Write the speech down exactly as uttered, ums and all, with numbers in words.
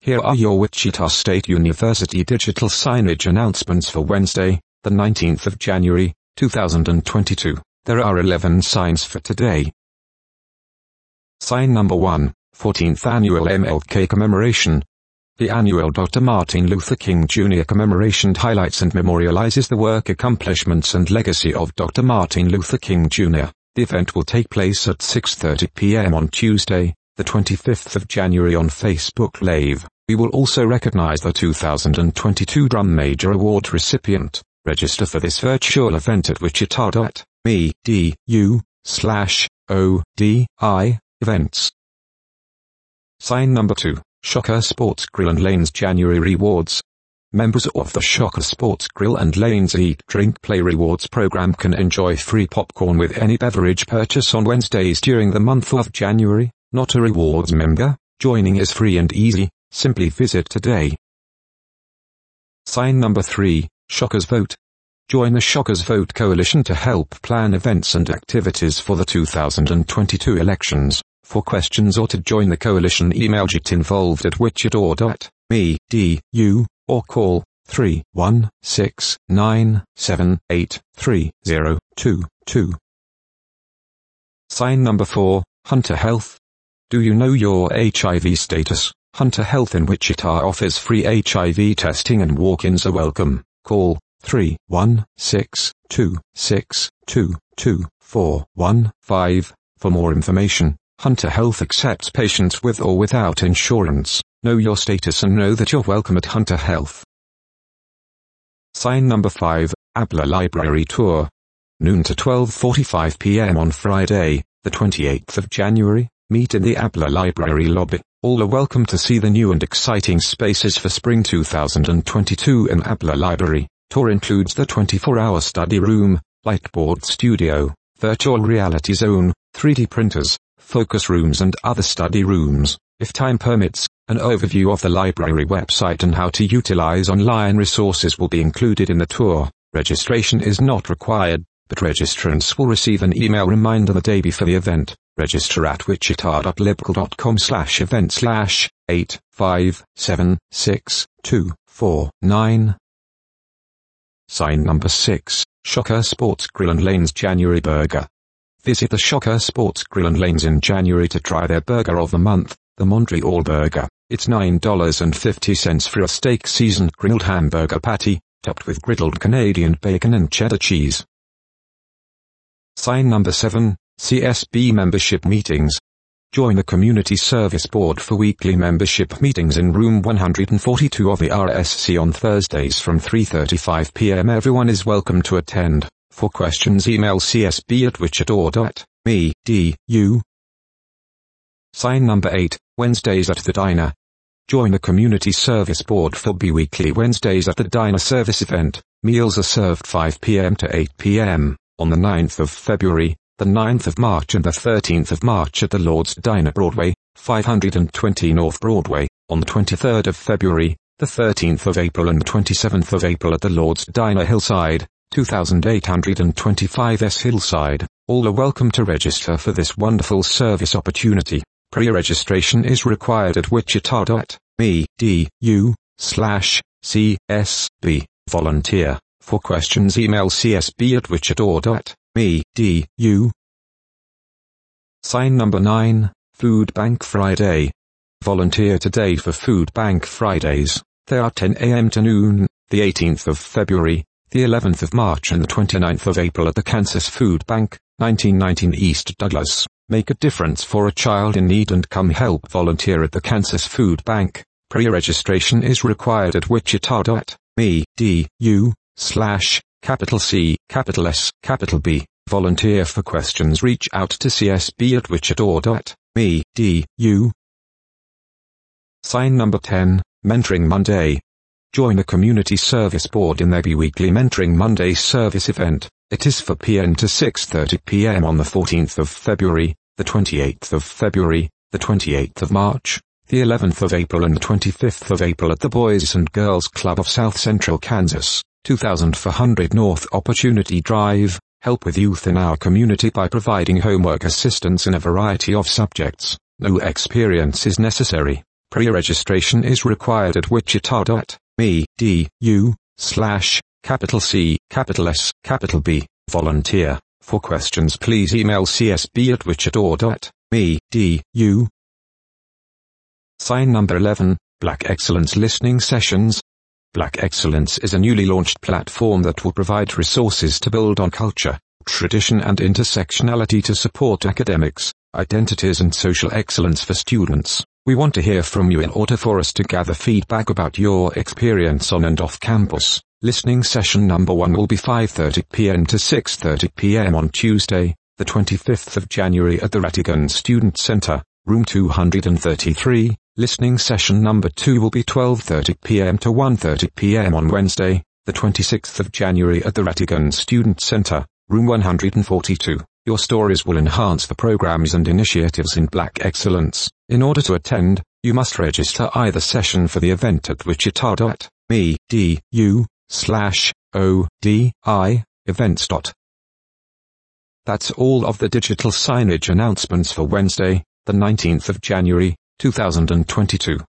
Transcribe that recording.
Here are your Wichita State University digital signage announcements for Wednesday, the nineteenth of January, two thousand twenty-two. There are eleven signs for today. Sign number one, fourteenth Annual M L K Commemoration. The annual Doctor Martin Luther King Junior commemoration highlights and memorializes the work, accomplishments and legacy of Doctor Martin Luther King Junior The event will take place at six thirty p m on Tuesday, the twenty-fifth of January on Facebook Live. We will also recognize the two thousand twenty-two Drum Major Award recipient. Register for this virtual event at wichita dot e d u slash o d i events. Sign number two, Shocker Sports Grill and Lanes January Rewards. Members of the Shocker Sports Grill and Lanes Eat Drink Play Rewards program can enjoy free popcorn with any beverage purchase on Wednesdays during the month of January. Not a rewards member? Joining is free and easy. Simply visit today. Sign number three, Shockers Vote. Join the Shockers Vote coalition to help plan events and activities for the two thousand twenty-two elections. For questions or to join the coalition, email getinvolved at wichita dot e d u or call three one six nine seven eight three zero two two. Sign number four, Hunter Health. Do you know your H I V status? Hunter Health in Wichita offers free H I V testing and walk-ins are welcome. Call three one six two six two two four one five for more information. Hunter Health accepts patients with or without insurance. Know your status and know that you're welcome at Hunter Health. Sign number five, Abler Library Tour. Noon to twelve forty-five p m on Friday, the twenty-eighth of January. Meet in the Abler Library lobby. All are welcome to see the new and exciting spaces for spring two thousand twenty-two in Abler Library. Tour includes the twenty-four hour study room, lightboard studio, virtual reality zone, three D printers, focus rooms and other study rooms. If time permits, an overview of the library website and how to utilize online resources will be included in the tour. Registration is not required, but registrants will receive an email reminder the day before the event. Register at wichita dot libcal dot com slash event slash eight five seven six two four nine. Sign number six, Shocker Sports Grill and Lanes January Burger. Visit the Shocker Sports Grill and Lanes in January to try their burger of the month, the Montreal Burger. It's nine dollars and fifty cents for a steak seasoned grilled hamburger patty, topped with griddled Canadian bacon and cheddar cheese. Sign number seven, C S B Membership Meetings. Join the Community Service Board for weekly membership meetings in room one forty-two of the R S C on Thursdays from three thirty-five p m Everyone is welcome to attend. For questions, email c s b at wichita dot e d u. Sign number eight, Wednesdays at the Diner. Join the Community Service Board for bi-weekly Wednesdays at the Diner service event. Meals are served five p m to eight p m on the ninth of February, the ninth of March and the thirteenth of March at the Lord's Diner Broadway, five twenty North Broadway, on the twenty-third of February, the thirteenth of April and the twenty-seventh of April at the Lord's Diner Hillside, two thousand eight hundred twenty-five S Hillside. All are welcome to register for this wonderful service opportunity. Pre-registration is required at wichita dot e d u slash c s b. Volunteer. For questions, email c s b at wichita dot e d u. Sign number nine, Food Bank Friday. Volunteer today for Food Bank Fridays. They are ten a m to noon, the eighteenth of February, the eleventh of March and the twenty-ninth of April at the Kansas Food Bank, nineteen nineteen East Douglas. Make a difference for a child in need and come help volunteer at the Kansas Food Bank. Pre-registration is required at wichita dot e d u slash capital C, capital S, capital B. Volunteer. For questions, reach out to c s b at wichita dot e d u. Sign number ten, Mentoring Monday. Join the Community Service Board in their bi-weekly Mentoring Monday service event. It is four p m to six thirty p m on the fourteenth of February, the twenty-eighth of February, the twenty-eighth of March, the eleventh of April and the twenty-fifth of April at the Boys and Girls Club of South Central Kansas, two thousand four hundred North Opportunity Drive. Help with youth in our community by providing homework assistance in a variety of subjects. No experience is necessary. Pre-registration is required at wichita dot e d u slash capital C, capital S, capital B, volunteer. For questions please email c s b at wichita dot e d u. Sign number eleven, Black Excellence Listening Sessions. Black Excellence is a newly launched platform that will provide resources to build on culture, tradition and intersectionality to support academics, identities and social excellence for students. We want to hear from you in order for us to gather feedback about your experience on and off campus. Listening session number one will be five thirty p m to six thirty p m on Tuesday, the twenty-fifth of January at the Rattigan Student Center, room two hundred thirty-three. Listening session number two will be twelve thirty p m to one thirty p m on Wednesday, the twenty-sixth of January at the Rattigan Student Center, room one hundred forty-two. Your stories will enhance the programs and initiatives in Black Excellence. In order to attend, you must register either session for the event at wichita dot e d u slash o d i events. That's all of the digital signage announcements for Wednesday, the nineteenth of January, two thousand twenty-two.